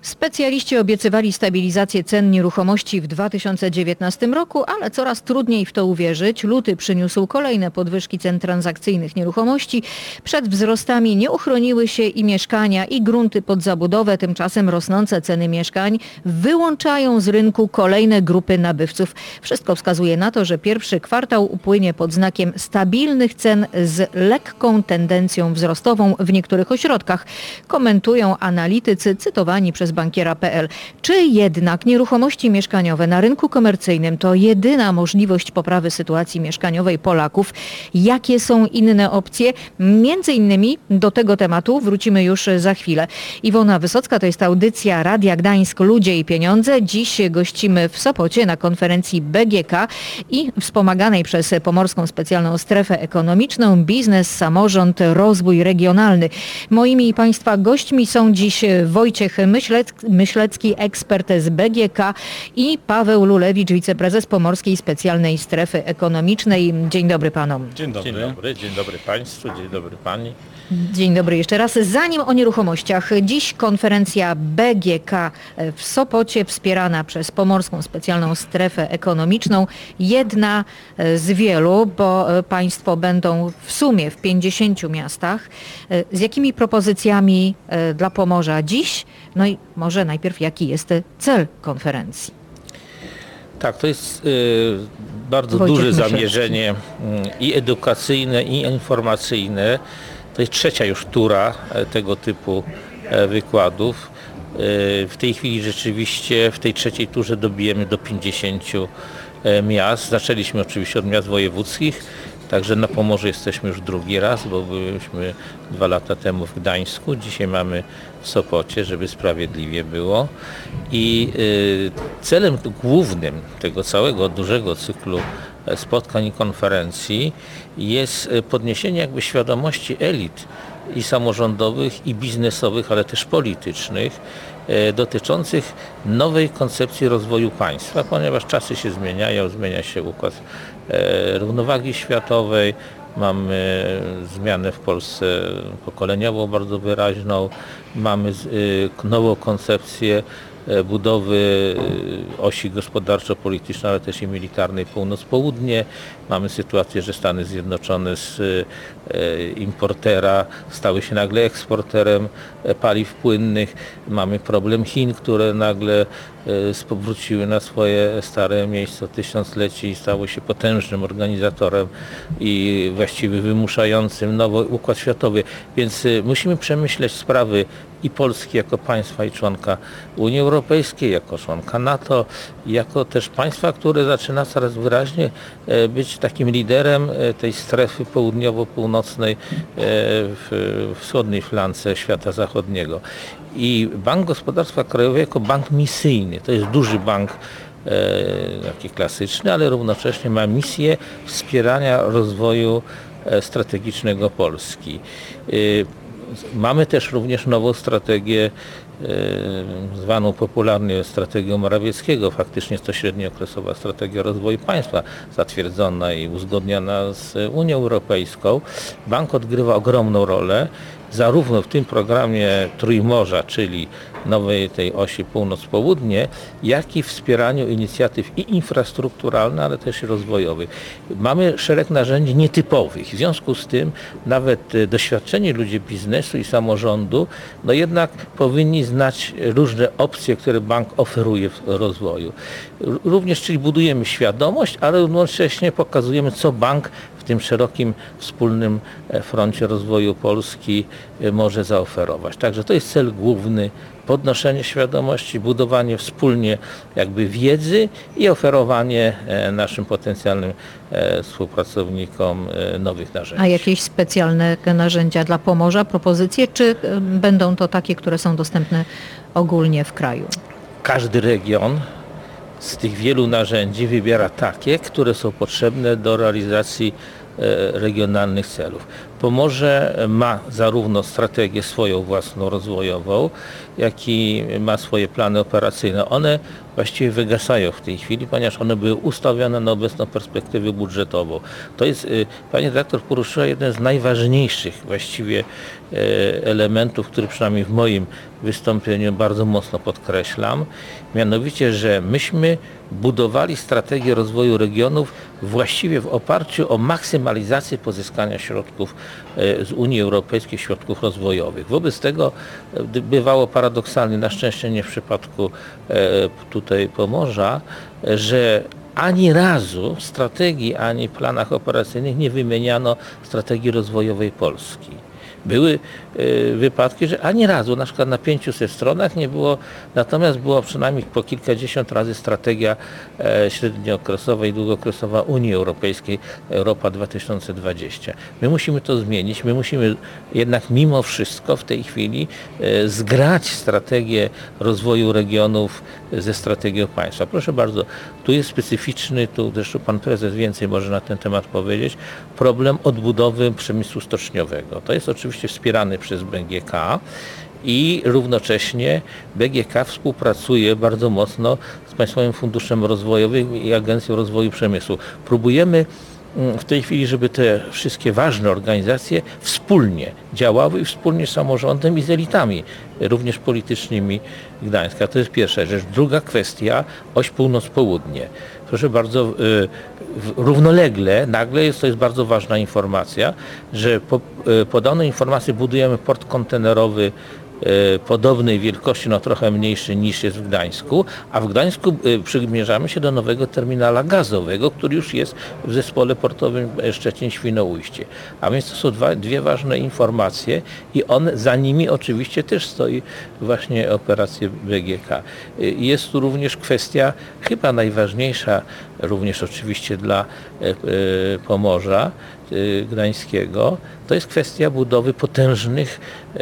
Specjaliści obiecywali stabilizację cen nieruchomości w 2019 roku, ale coraz trudniej w to uwierzyć. Luty przyniósł kolejne podwyżki cen transakcyjnych nieruchomości. Przed wzrostami nie uchroniły się i mieszkania, i grunty pod zabudowę. Tymczasem rosnące ceny mieszkań wyłączają z rynku kolejne grupy nabywców. Wszystko wskazuje na to, że pierwszy kwartał upłynie pod znakiem stabilnych cen z lekką tendencją wzrostową w niektórych ośrodkach. Komentują analitycy cytowani przez bankiera.pl. Czy jednak nieruchomości mieszkaniowe na rynku komercyjnym to jedyna możliwość poprawy sytuacji mieszkaniowej Polaków? Jakie są inne opcje? Między innymi do tego tematu wrócimy już za chwilę. Iwona Wysocka, to jest audycja Radia Gdańsk Ludzie i Pieniądze. Dziś gościmy w Sopocie na konferencji BGK i wspomaganej przez Pomorską Specjalną Strefę Ekonomiczną Biznes, Samorząd, Rozwój Regionalny. Moimi i Państwa gośćmi są dziś Wojciech Myślecki, ekspert z BGK, i Paweł Lulewicz, wiceprezes Pomorskiej Specjalnej Strefy Ekonomicznej. Dzień dobry panom. Dzień dobry. Dzień dobry państwu, dzień dobry pani. Dzień dobry jeszcze raz. Zanim o nieruchomościach, dziś konferencja BGK w Sopocie, wspierana przez Pomorską Specjalną Strefę Ekonomiczną. Jedna z wielu, bo państwo będą w sumie w 50 miastach. Z jakimi propozycjami dla Pomorza dziś? No i może najpierw, jaki jest cel konferencji? Tak, to jest bardzo Wojciech duże Myślecki. zamierzenie i edukacyjne, i informacyjne. To jest trzecia już tura tego typu wykładów. W tej chwili rzeczywiście w tej trzeciej turze dobijemy do 50 miast. Zaczęliśmy oczywiście od miast wojewódzkich, także na Pomorzu jesteśmy już drugi raz, bo byliśmy 2 lata temu w Gdańsku. Dzisiaj mamy w Sopocie, żeby sprawiedliwie było. I celem głównym tego całego dużego cyklu spotkań i konferencji jest podniesienie jakby świadomości elit i samorządowych, i biznesowych, ale też politycznych, dotyczących nowej koncepcji rozwoju państwa, ponieważ czasy się zmieniają, zmienia się układ równowagi światowej, mamy zmianę w Polsce pokoleniową bardzo wyraźną, mamy nową koncepcję budowy osi gospodarczo-politycznej, ale też i militarnej północ-południe. Mamy sytuację, że Stany Zjednoczone z importera stały się nagle eksporterem paliw płynnych. Mamy problem Chin, które nagle powróciły na swoje stare miejsce od tysiącleci i stały się potężnym organizatorem i właściwie wymuszającym nowy układ światowy. Więc musimy przemyśleć sprawy i Polski jako państwa i członka Unii Europejskiej, jako członka NATO, jako też państwa, które zaczyna coraz wyraźnie być takim liderem tej strefy południowo-północnej w wschodniej flance świata zachodniego. I Bank Gospodarstwa Krajowego jako bank misyjny, to jest duży bank, taki klasyczny, ale równocześnie ma misję wspierania rozwoju strategicznego Polski. Mamy też również nową strategię, zwaną popularnie strategią Morawieckiego. Faktycznie jest to średniookresowa strategia rozwoju państwa, zatwierdzona i uzgodniona z Unią Europejską. Bank odgrywa ogromną rolę, zarówno w tym programie Trójmorza, czyli nowej tej osi północ-południe, jak i w wspieraniu inicjatyw i infrastrukturalnych, ale też i rozwojowych. Mamy szereg narzędzi nietypowych. W związku z tym nawet doświadczeni ludzie biznesu i samorządu, no jednak powinni znać różne opcje, które bank oferuje w rozwoju. Również, czyli budujemy świadomość, ale równocześnie pokazujemy, co bank w tym szerokim wspólnym froncie rozwoju Polski może zaoferować. Także to jest cel główny, podnoszenie świadomości, budowanie wspólnie jakby wiedzy i oferowanie naszym potencjalnym współpracownikom nowych narzędzi. A jakieś specjalne narzędzia dla Pomorza, propozycje, czy będą to takie, które są dostępne ogólnie w kraju? Każdy region z tych wielu narzędzi wybiera takie, które są potrzebne do realizacji regionalnych celów. Pomorze ma zarówno strategię swoją własną rozwojową, jak i ma swoje plany operacyjne. One właściwie wygasają w tej chwili, ponieważ one były ustawione na obecną perspektywę budżetową. To jest, pani redaktor poruszyła jeden z najważniejszych właściwie elementów, który przynajmniej w moim wystąpieniu bardzo mocno podkreślam, mianowicie, że myśmy budowali strategię rozwoju regionów właściwie w oparciu o maksymalizację pozyskania środków z Unii Europejskiej, środków rozwojowych. Wobec tego bywało paradoksalnie, na szczęście nie w przypadku tutaj Pomorza, że ani razu w strategii, ani planach operacyjnych nie wymieniano strategii rozwojowej Polski. Były wypadki, że ani razu, na przykład na 500 stronach nie było, natomiast było przynajmniej po kilkadziesiąt razy strategia średniookresowa i długookresowa Unii Europejskiej, Europa 2020. My musimy to zmienić, my musimy jednak mimo wszystko w tej chwili zgrać strategię rozwoju regionów ze strategią państwa. Proszę bardzo, tu jest specyficzny, tu zresztą pan prezes więcej może na ten temat powiedzieć, problem odbudowy przemysłu stoczniowego. To jest oczywiście wspierany przez BGK i równocześnie BGK współpracuje bardzo mocno z Państwowym Funduszem Rozwojowym i Agencją Rozwoju Przemysłu. Próbujemy w tej chwili, żeby te wszystkie ważne organizacje wspólnie działały i wspólnie z samorządem i z elitami, również politycznymi Gdańska. To jest pierwsza rzecz. Druga kwestia, oś północ-południe. Proszę bardzo, równolegle, nagle to jest bardzo ważna informacja, że po danej informacji budujemy port kontenerowy podobnej wielkości, no trochę mniejszy niż jest w Gdańsku, a w Gdańsku przymierzamy się do nowego terminala gazowego, który już jest w zespole portowym Szczecin-Świnoujście. A więc to są dwie ważne informacje i za nimi oczywiście też stoi właśnie operacje BGK. Jest tu również kwestia chyba najważniejsza, również oczywiście dla Pomorza Gdańskiego, to jest kwestia budowy potężnych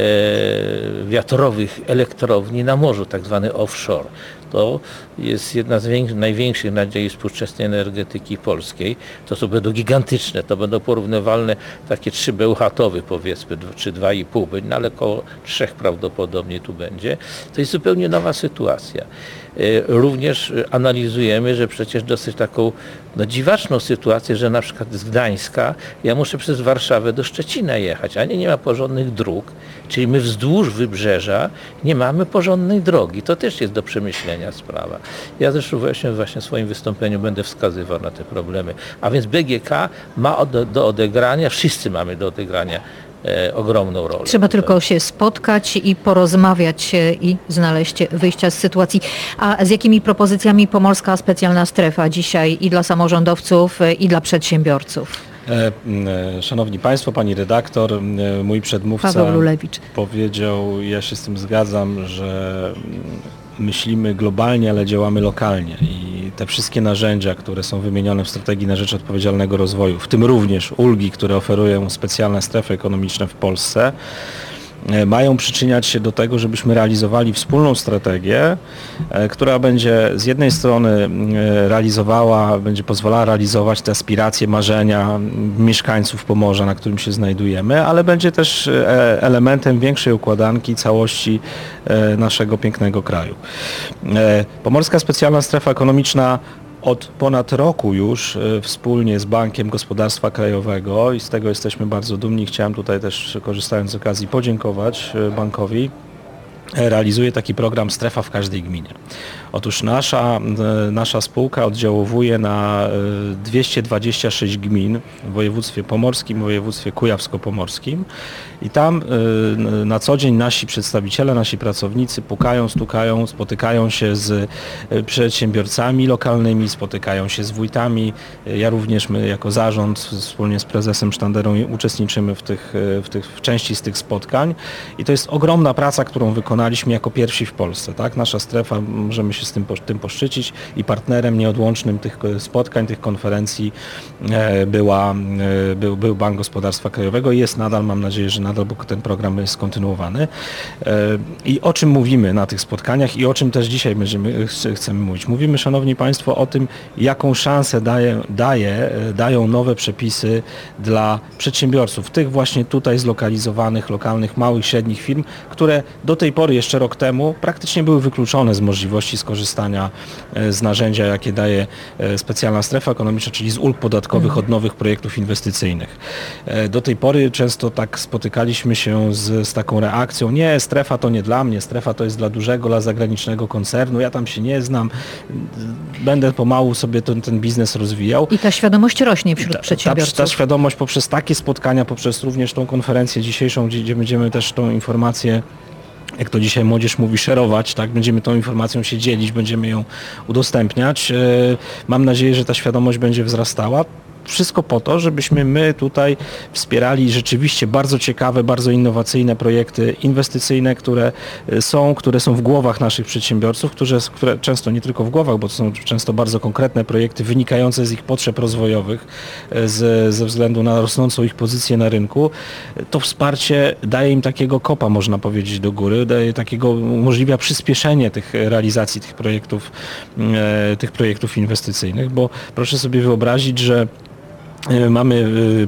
wiatrowych elektrowni na morzu, tak zwany offshore. To jest jedna z największych nadziei współczesnej energetyki polskiej. To będą gigantyczne, to będą porównywalne takie 3 Bełchatowy powiedzmy, czy 2,5, no ale około 3 prawdopodobnie tu będzie. To jest zupełnie nowa sytuacja. Również analizujemy, że przecież dosyć taką dziwaczną sytuację, że na przykład z Gdańska ja muszę przez Warszawę do Szczecina jechać, a nie ma porządnych dróg, czyli my wzdłuż wybrzeża nie mamy porządnej drogi. To też jest do przemyślenia sprawa. Ja zresztą właśnie w swoim wystąpieniu będę wskazywał na te problemy. A więc BGK ma do odegrania, wszyscy mamy do odegrania ogromną rolę. Trzeba tylko się spotkać i porozmawiać i znaleźć wyjścia z sytuacji. A z jakimi propozycjami Pomorska Specjalna Strefa dzisiaj i dla samorządowców, i dla przedsiębiorców? Szanowni Państwo, Pani redaktor, mój przedmówca Paweł Lulewicz powiedział, ja się z tym zgadzam, że myślimy globalnie, ale działamy lokalnie i te wszystkie narzędzia, które są wymienione w strategii na rzecz odpowiedzialnego rozwoju, w tym również ulgi, które oferują specjalne strefy ekonomiczne w Polsce, mają przyczyniać się do tego, żebyśmy realizowali wspólną strategię, która będzie z jednej strony będzie pozwalała realizować te aspiracje, marzenia mieszkańców Pomorza, na którym się znajdujemy, ale będzie też elementem większej układanki całości naszego pięknego kraju. Pomorska Specjalna Strefa Ekonomiczna od ponad roku już wspólnie z Bankiem Gospodarstwa Krajowego i z tego jesteśmy bardzo dumni. Chciałem tutaj też, korzystając z okazji, podziękować bankowi. Realizuje taki program Strefa w każdej gminie. Otóż nasza spółka oddziałuje na 226 gmin w województwie pomorskim, w województwie kujawsko-pomorskim i tam na co dzień nasi przedstawiciele, nasi pracownicy pukają, stukają, spotykają się z przedsiębiorcami lokalnymi, spotykają się z wójtami. Ja również, my jako zarząd wspólnie z prezesem Sztanderą uczestniczymy w części z tych spotkań i to jest ogromna praca, którą wykonujemy wykonaliśmy jako pierwsi w Polsce. Tak? Nasza strefa, możemy się z tym poszczycić i partnerem nieodłącznym tych spotkań, tych konferencji był Bank Gospodarstwa Krajowego i jest nadal, mam nadzieję, że nadal, bo ten program jest kontynuowany. I o czym mówimy na tych spotkaniach i o czym też dzisiaj chcemy mówić. Mówimy, szanowni państwo, o tym, jaką szansę dają nowe przepisy dla przedsiębiorców, tych właśnie tutaj zlokalizowanych, lokalnych, małych, średnich firm, które do tej pory, jeszcze rok temu, praktycznie były wykluczone z możliwości skorzystania z narzędzia, jakie daje specjalna strefa ekonomiczna, czyli z ulg podatkowych od nowych projektów inwestycyjnych. Do tej pory często tak spotykaliśmy się z taką reakcją: nie, strefa to nie dla mnie, strefa to jest dla dużego, dla zagranicznego koncernu, ja tam się nie znam, będę pomału sobie ten biznes rozwijał. I ta świadomość rośnie wśród przedsiębiorców. Ta świadomość poprzez takie spotkania, poprzez również tą konferencję dzisiejszą, gdzie będziemy też tą informację, jak to dzisiaj młodzież mówi, szerować, tak? Będziemy tą informacją się dzielić, będziemy ją udostępniać. Mam nadzieję, że ta świadomość będzie wzrastała. Wszystko po to, żebyśmy my tutaj wspierali rzeczywiście bardzo ciekawe, bardzo innowacyjne projekty inwestycyjne, które są w głowach naszych przedsiębiorców, które często nie tylko w głowach, bo to są często bardzo konkretne projekty wynikające z ich potrzeb rozwojowych, ze względu na rosnącą ich pozycję na rynku. To wsparcie daje im takiego kopa, można powiedzieć, do góry, umożliwia przyspieszenie realizacji tych projektów inwestycyjnych, bo proszę sobie wyobrazić, że mamy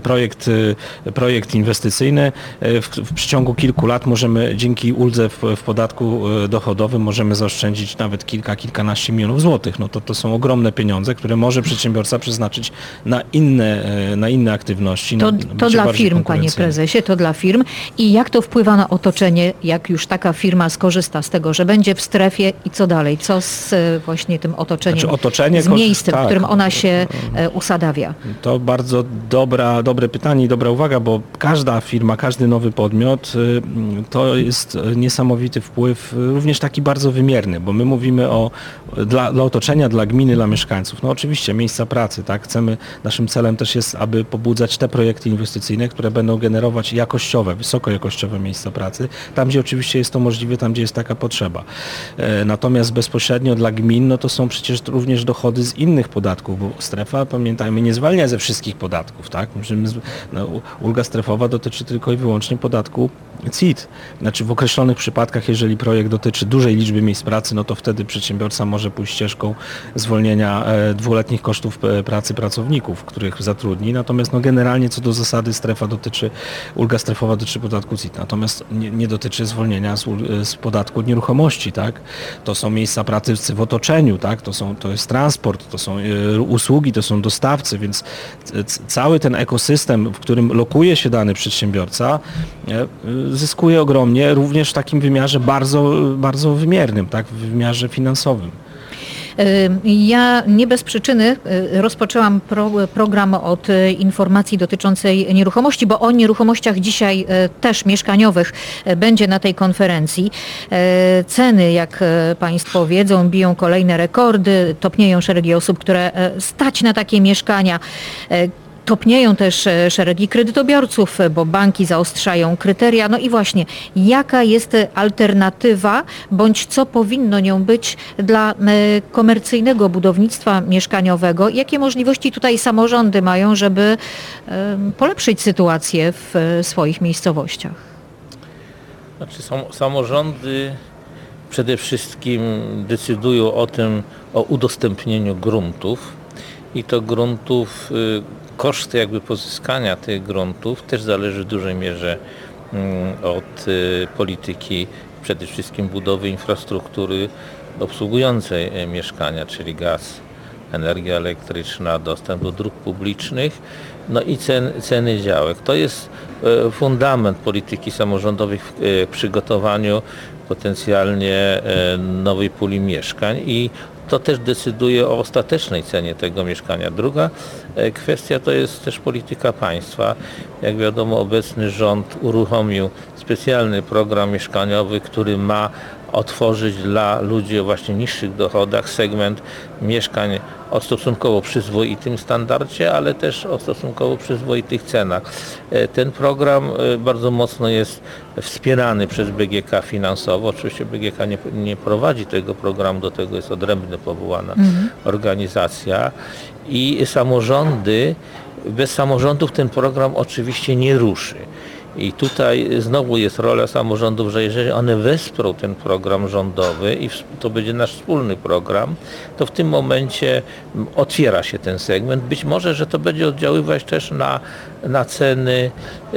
projekt inwestycyjny. W przeciągu kilku lat możemy dzięki uldze w podatku dochodowym możemy zaoszczędzić nawet kilkanaście milionów złotych. No to są ogromne pieniądze, które może przedsiębiorca przeznaczyć na inne aktywności. To dla firm, panie prezesie, to dla firm. I jak to wpływa na otoczenie, jak już taka firma skorzysta z tego, że będzie w strefie i co dalej? Co z właśnie tym otoczeniem, z miejscem, w którym ona się usadawia? To bardzo dobre pytanie i dobra uwaga, bo każda firma, każdy nowy podmiot to jest niesamowity wpływ, również taki bardzo wymierny, bo my mówimy dla otoczenia, dla gminy, dla mieszkańców. No oczywiście miejsca pracy, tak? Naszym celem też jest, aby pobudzać te projekty inwestycyjne, które będą generować wysoko jakościowe miejsca pracy, tam gdzie oczywiście jest to możliwe, tam gdzie jest taka potrzeba. Natomiast bezpośrednio dla gmin, no to są przecież również dochody z innych podatków, bo strefa, pamiętajmy, nie zwalnia ze wszystkich podatków, tak? Ulga strefowa dotyczy tylko i wyłącznie podatku CIT. Znaczy w określonych przypadkach, jeżeli projekt dotyczy dużej liczby miejsc pracy, no to wtedy przedsiębiorca może pójść ścieżką zwolnienia dwuletnich kosztów pracy pracowników, których zatrudni. Natomiast generalnie co do zasady ulga strefowa dotyczy podatku CIT. Natomiast nie dotyczy zwolnienia z podatku od nieruchomości, tak? To są miejsca pracy w otoczeniu, tak? To jest transport, to są usługi, to są dostawcy, więc cały ten ekosystem, w którym lokuje się dany przedsiębiorca, zyskuje ogromnie, również w takim wymiarze bardzo, bardzo wymiernym, tak, w wymiarze finansowym. Ja nie bez przyczyny rozpoczęłam program od informacji dotyczącej nieruchomości, bo o nieruchomościach dzisiaj też mieszkaniowych będzie na tej konferencji. Ceny, jak państwo wiedzą, biją kolejne rekordy, topnieją szeregi osób, które stać na takie mieszkania. Topnieją też szeregi kredytobiorców, bo banki zaostrzają kryteria. No i właśnie, jaka jest alternatywa, bądź co powinno nią być dla komercyjnego budownictwa mieszkaniowego? Jakie możliwości tutaj samorządy mają, żeby polepszyć sytuację w swoich miejscowościach? Znaczy, samorządy przede wszystkim decydują o udostępnieniu gruntów i to gruntów. Koszty pozyskania tych gruntów też zależy w dużej mierze od polityki, przede wszystkim budowy infrastruktury obsługującej mieszkania, czyli gaz, energia elektryczna, dostęp do dróg publicznych, no i ceny działek. To jest fundament polityki samorządowej w przygotowaniu potencjalnie nowej puli mieszkań i to też decyduje o ostatecznej cenie tego mieszkania. Druga kwestia to jest też polityka państwa. Jak wiadomo, obecny rząd uruchomił specjalny program mieszkaniowy, który ma otworzyć dla ludzi o właśnie niższych dochodach segment mieszkań o stosunkowo przyzwoitym standardzie, ale też o stosunkowo przyzwoitych cenach. Ten program bardzo mocno jest wspierany przez BGK finansowo. Oczywiście BGK nie prowadzi tego programu, do tego jest odrębnie powołana organizacja i samorządy, bez samorządów ten program oczywiście nie ruszy. I tutaj znowu jest rola samorządów, że jeżeli one wesprą ten program rządowy i to będzie nasz wspólny program, to w tym momencie otwiera się ten segment. Być może, że to będzie oddziaływać też na ceny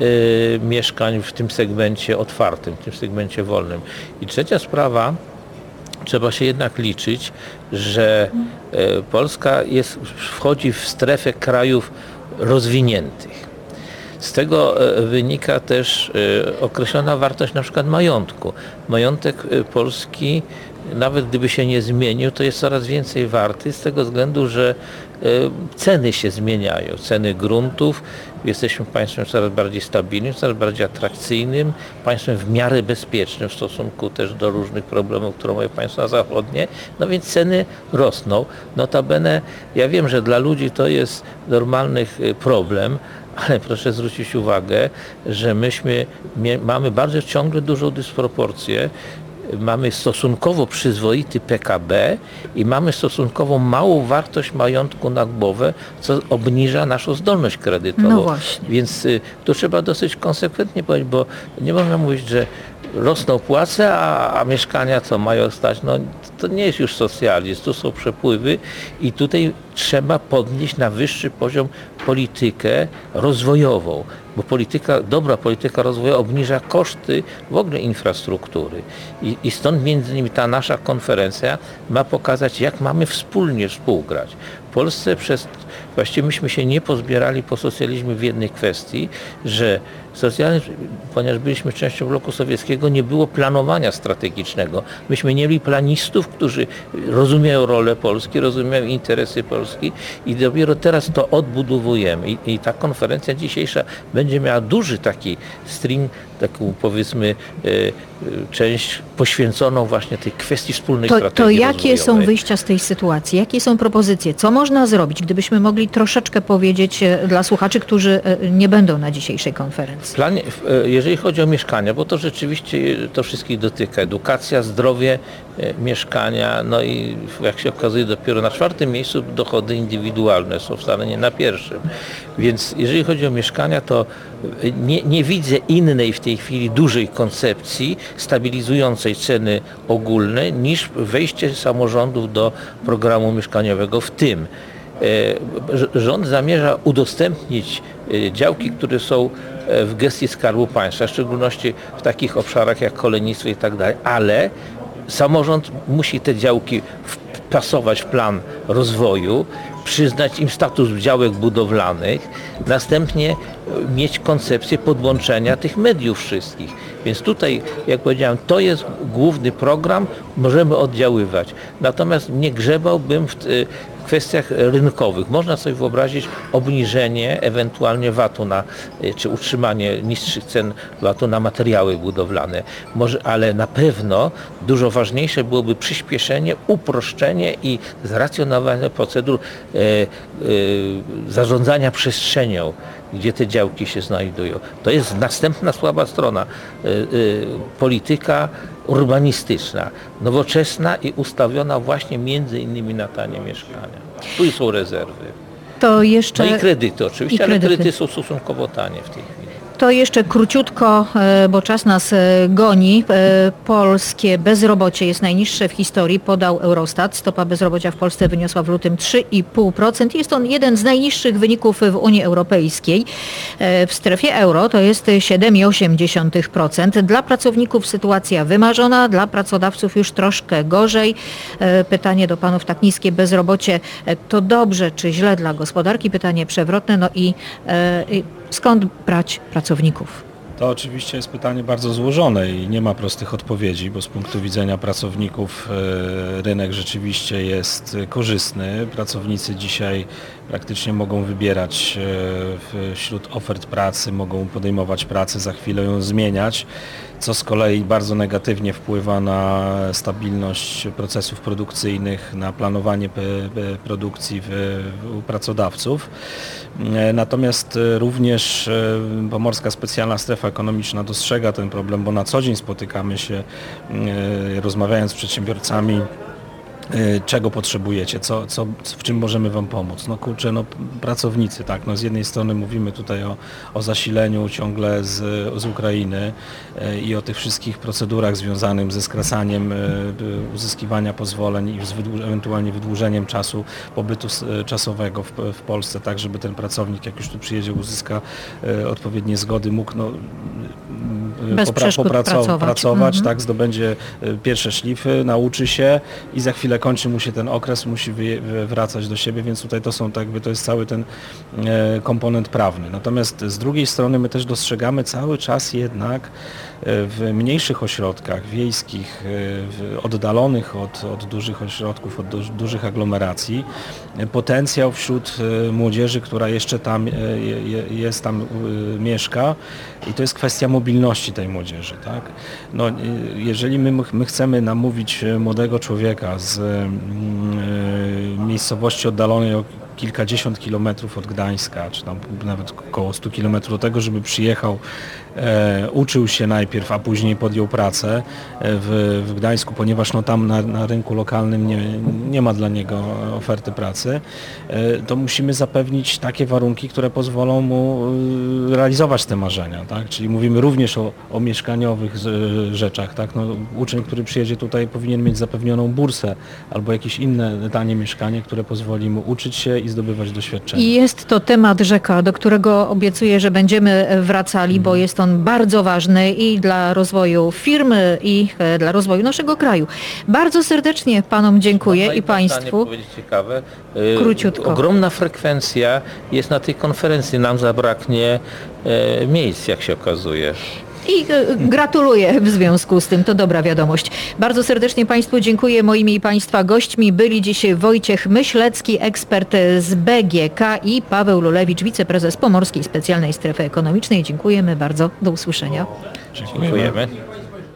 mieszkań w tym segmencie otwartym, w tym segmencie wolnym. I trzecia sprawa, trzeba się jednak liczyć, że Polska wchodzi w strefę krajów rozwiniętych. Z tego wynika też określona wartość na przykład majątku. Majątek polski, nawet gdyby się nie zmienił, to jest coraz więcej warty z tego względu, że ceny się zmieniają. Ceny gruntów. Jesteśmy państwem coraz bardziej stabilnym, coraz bardziej atrakcyjnym, państwem w miarę bezpiecznym w stosunku też do różnych problemów, które mają państwa zachodnie. No więc ceny rosną. Notabene, ja wiem, że dla ludzi to jest normalny problem, ale proszę zwrócić uwagę, że mamy bardzo ciągle dużą dysproporcję. Mamy stosunkowo przyzwoity PKB i mamy stosunkowo małą wartość majątku na głowę, co obniża naszą zdolność kredytową. No właśnie. Więc tu trzeba dosyć konsekwentnie powiedzieć, bo nie można mówić, że rosną płace, a mieszkania co mają stać. No, to nie jest już socjalizm, tu są przepływy i tutaj trzeba podnieść na wyższy poziom politykę rozwojową, bo dobra polityka rozwojowa obniża koszty w ogóle infrastruktury. I stąd między innymi ta nasza konferencja ma pokazać, jak mamy wspólnie współgrać. W Polsce właściwie myśmy się nie pozbierali po socjalizmie w jednej kwestii, że socjalizm, ponieważ byliśmy częścią bloku sowieckiego, nie było planowania strategicznego. Myśmy nie mieli planistów, którzy rozumieją rolę Polski, rozumieją interesy Polski i dopiero teraz to odbudowujemy. I ta konferencja dzisiejsza będzie miała duży taki stream, taką powiedzmy część poświęconą właśnie tej kwestii wspólnej strategii To jakie rozwojowej. są wyjścia z tej sytuacji? Jakie są propozycje? Co można zrobić, gdybyśmy mogli troszeczkę powiedzieć dla słuchaczy, którzy nie będą na dzisiejszej konferencji? Jeżeli chodzi o mieszkania, bo to rzeczywiście to wszystkich dotyka. Edukacja, zdrowie, mieszkania, no i jak się okazuje dopiero na 4. miejscu dochody indywidualne są, wcale nie na 1. Więc jeżeli chodzi o mieszkania, to nie widzę innej w tej chwili dużej koncepcji stabilizującej ceny ogólne niż wejście samorządów do programu mieszkaniowego, w tym rząd zamierza udostępnić działki, które są w gestii Skarbu Państwa, w szczególności w takich obszarach jak kolejnictwo i tak dalej, ale samorząd musi te działki wpasować w plan rozwoju, przyznać im status działek budowlanych, następnie mieć koncepcję podłączenia tych mediów wszystkich. Więc tutaj, jak powiedziałem, to jest główny program, możemy oddziaływać. Natomiast nie grzebałbym w kwestiach rynkowych. Można sobie wyobrazić obniżenie ewentualnie VAT-u czy utrzymanie niższych cen VAT-u na materiały budowlane. Ale na pewno dużo ważniejsze byłoby przyspieszenie, uproszczenie i zracjonowanie procedur zarządzania przestrzenią, gdzie te działki się znajdują. To jest następna słaba strona. Polityka urbanistyczna, nowoczesna i ustawiona właśnie między innymi na tanie mieszkania. Tu są rezerwy. To jeszcze... No i kredyty oczywiście, ale kredyty są stosunkowo tanie w tej chwili. To jeszcze króciutko, bo czas nas goni. Polskie bezrobocie jest najniższe w historii, podał Eurostat. Stopa bezrobocia w Polsce wyniosła w lutym 3,5%. Jest on jeden z najniższych wyników w Unii Europejskiej. W strefie euro to jest 7,8%. Dla pracowników sytuacja wymarzona, dla pracodawców już troszkę gorzej. Pytanie do panów: tak niskie bezrobocie to dobrze czy źle dla gospodarki? Pytanie przewrotne. No i skąd brać pracowników? To oczywiście jest pytanie bardzo złożone i nie ma prostych odpowiedzi, bo z punktu widzenia pracowników rynek rzeczywiście jest korzystny. Pracownicy dzisiaj praktycznie mogą wybierać wśród ofert pracy, mogą podejmować pracę, za chwilę ją zmieniać. co z kolei bardzo negatywnie wpływa na stabilność procesów produkcyjnych, na planowanie produkcji u pracodawców. Natomiast również Pomorska Specjalna Strefa Ekonomiczna dostrzega ten problem, bo na co dzień spotykamy się, rozmawiając z przedsiębiorcami, czego potrzebujecie, w czym możemy wam pomóc. No kurczę, pracownicy, tak, z jednej strony mówimy tutaj o zasileniu ciągle z Ukrainy i o tych wszystkich procedurach związanych ze skracaniem uzyskiwania pozwoleń i ewentualnie wydłużeniem czasu pobytu czasowego w Polsce, tak żeby ten pracownik, jak już tu przyjedzie, uzyska odpowiednie zgody, mógł pracować, tak, zdobędzie pierwsze szlify, nauczy się i za chwilę kończy mu się ten okres, musi wracać do siebie, więc tutaj to jest cały ten komponent prawny. Natomiast z drugiej strony my też dostrzegamy cały czas jednak w mniejszych ośrodkach wiejskich, oddalonych od dużych ośrodków, od dużych aglomeracji, potencjał wśród młodzieży, która jeszcze tam mieszka, i to jest kwestia mobilności tej młodzieży. Tak? Jeżeli my chcemy namówić młodego człowieka z miejscowości oddalonej o kilkadziesiąt kilometrów od Gdańska, czy tam nawet około 100 kilometrów do tego, żeby przyjechał, uczył się najpierw, a później podjął pracę w Gdańsku, ponieważ tam na rynku lokalnym nie ma dla niego oferty pracy, to musimy zapewnić takie warunki, które pozwolą mu realizować te marzenia. Tak? Czyli mówimy również o mieszkaniowych rzeczach. Tak? Uczeń, który przyjedzie tutaj, powinien mieć zapewnioną bursę albo jakieś inne tanie mieszkanie, które pozwoli mu uczyć się i zdobywać doświadczenie. I jest to temat rzeka, do którego obiecuję, że będziemy wracali, bo jest on bardzo ważny i dla rozwoju firmy, i dla rozwoju naszego kraju. Bardzo serdecznie panom dziękuję i państwu. Powiedzieć ciekawe. Króciutko. Ogromna frekwencja jest na tej konferencji. Nam zabraknie miejsc, jak się okazuje. I gratuluję w związku z tym, to dobra wiadomość. Bardzo serdecznie państwu dziękuję. Moimi i państwa gośćmi byli dziś Wojciech Myślecki, ekspert z BGK, i Paweł Lulewicz, wiceprezes Pomorskiej Specjalnej Strefy Ekonomicznej. Dziękujemy bardzo. Do usłyszenia. Dziękujemy.